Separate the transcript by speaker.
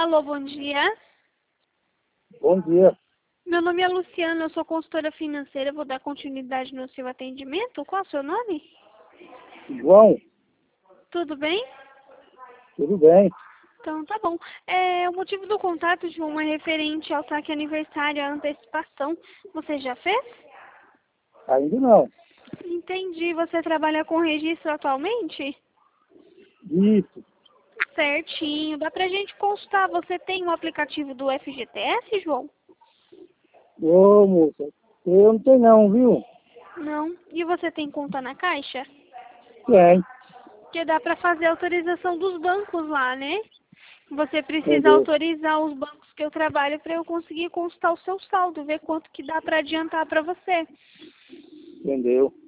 Speaker 1: Alô, bom dia.
Speaker 2: Bom dia.
Speaker 1: Meu nome é Luciana, eu sou consultora financeira, vou dar continuidade no seu atendimento. Qual é o seu nome?
Speaker 2: João,
Speaker 1: Tudo bem?
Speaker 2: tudo bem?
Speaker 1: Então, tá bom. O motivo do contato, João, é referente ao saque aniversário, à antecipação. Você já fez?
Speaker 2: Ainda não.
Speaker 1: Entendi. Você trabalha com registro atualmente?
Speaker 2: Isso.
Speaker 1: Certinho. Dá pra gente consultar. Você tem o aplicativo do FGTS, João?
Speaker 2: Ô, moça, eu não tenho não, viu?
Speaker 1: Não. E você tem conta na Caixa?
Speaker 2: Tem,
Speaker 1: Porque dá pra fazer autorização dos bancos lá, né? Você precisa
Speaker 2: entendeu?
Speaker 1: autorizar os bancos que eu trabalho para eu conseguir consultar o seu saldo, ver quanto que dá para adiantar para você.
Speaker 2: Entendeu?